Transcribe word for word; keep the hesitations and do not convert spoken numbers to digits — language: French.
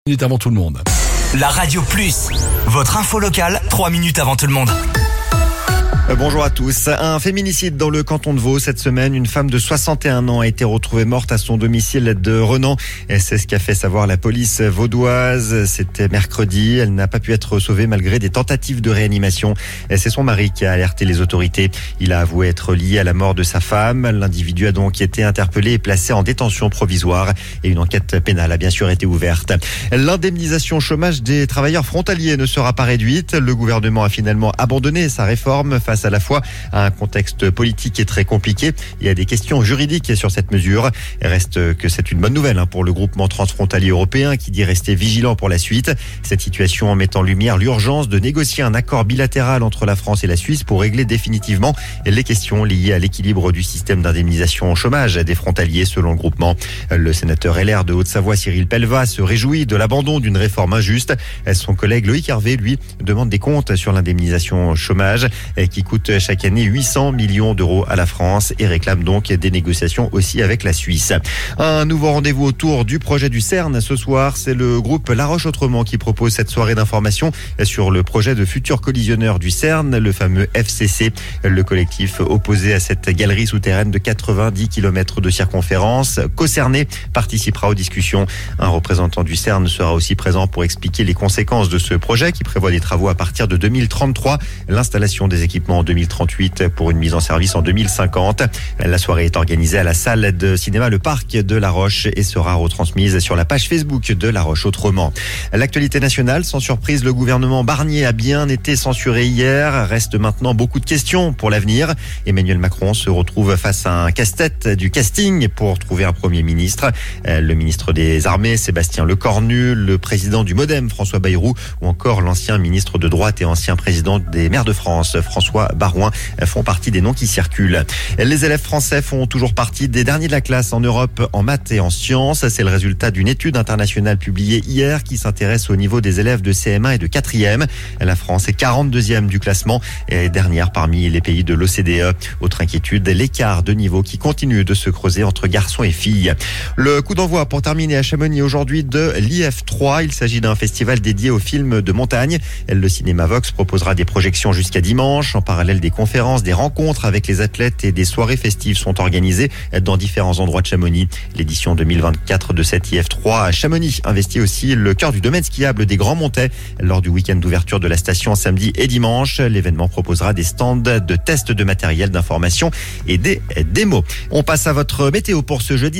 minutes avant tout le monde. La Radio Plus, votre info locale, trois minutes avant tout le monde. Bonjour à tous. Un féminicide dans le canton de Vaud cette semaine. Une femme de soixante et un ans a été retrouvée morte à son domicile de Renan. C'est ce qu'a fait savoir la police vaudoise. C'était mercredi. Elle n'a pas pu être sauvée malgré des tentatives de réanimation. C'est son mari qui a alerté les autorités. Il a avoué être lié à la mort de sa femme. L'individu a donc été interpellé et placé en détention provisoire. Et une enquête pénale a bien sûr été ouverte. L'indemnisation chômage des travailleurs frontaliers ne sera pas réduite. Le gouvernement a finalement abandonné sa réforme face à la fois à un contexte politique et très compliqué et à des questions juridiques sur cette mesure. Il reste que c'est une bonne nouvelle pour le groupement transfrontalier européen qui dit rester vigilant pour la suite. Cette situation met en lumière l'urgence de négocier un accord bilatéral entre la France et la Suisse pour régler définitivement les questions liées à l'équilibre du système d'indemnisation au chômage des frontaliers selon le groupement. Le sénateur L R de Haute-Savoie, Cyril Pellevat, se réjouit de l'abandon d'une réforme injuste. Son collègue Loïc Hervé, lui, demande des comptes sur l'indemnisation chômage qui coûte chaque année huit cents millions d'euros à la France et réclame donc des négociations aussi avec la Suisse. Un nouveau rendez-vous autour du projet du CERN ce soir. C'est le groupe La Roche-Autrement qui propose cette soirée d'information sur le projet de futur collisionneur du CERN, le fameux F C C. Le collectif opposé à cette galerie souterraine de quatre-vingt-dix kilomètres de circonférence, concerné, participera aux discussions. Un représentant du CERN sera aussi présent pour expliquer les conséquences de ce projet qui prévoit des travaux à partir de deux mille trente-trois, l'installation des équipements en deux mille trente-huit pour une mise en service en deux mille cinquante. La soirée est organisée à la salle de cinéma Le Parc de La Roche et sera retransmise sur la page Facebook de La Roche Autrement. L'actualité nationale, sans surprise, le gouvernement Barnier a bien été censuré hier. Reste maintenant beaucoup de questions pour l'avenir. Emmanuel Macron se retrouve face à un casse-tête du casting pour trouver un Premier ministre. Le ministre des Armées, Sébastien Lecornu, le président du Modem, François Bayrou, ou encore l'ancien ministre de droite et ancien président des maires de France, François Barouin, font partie des noms qui circulent. Les élèves français font toujours partie des derniers de la classe en Europe en maths et en sciences. C'est le résultat d'une étude internationale publiée hier qui s'intéresse au niveau des élèves de C M un et de quatrième. La France est quarante-deuxième du classement et dernière parmi les pays de l'O C D E. Autre inquiétude, l'écart de niveau qui continue de se creuser entre garçons et filles. Le coup d'envoi pour terminer à Chamonix aujourd'hui de l'I F trois. Il s'agit d'un festival dédié aux films de montagne. Le cinéma Vox proposera des projections jusqu'à dimanche. En parallèle, des conférences, des rencontres avec les athlètes et des soirées festives sont organisées dans différents endroits de Chamonix. L'édition deux mille vingt-quatre de cette I F trois à Chamonix investit aussi le cœur du domaine skiable des Grands Montets. Lors du week-end d'ouverture de la station samedi et dimanche, l'événement proposera des stands de tests de matériel d'information et des démos. On passe à votre météo pour ce jeudi.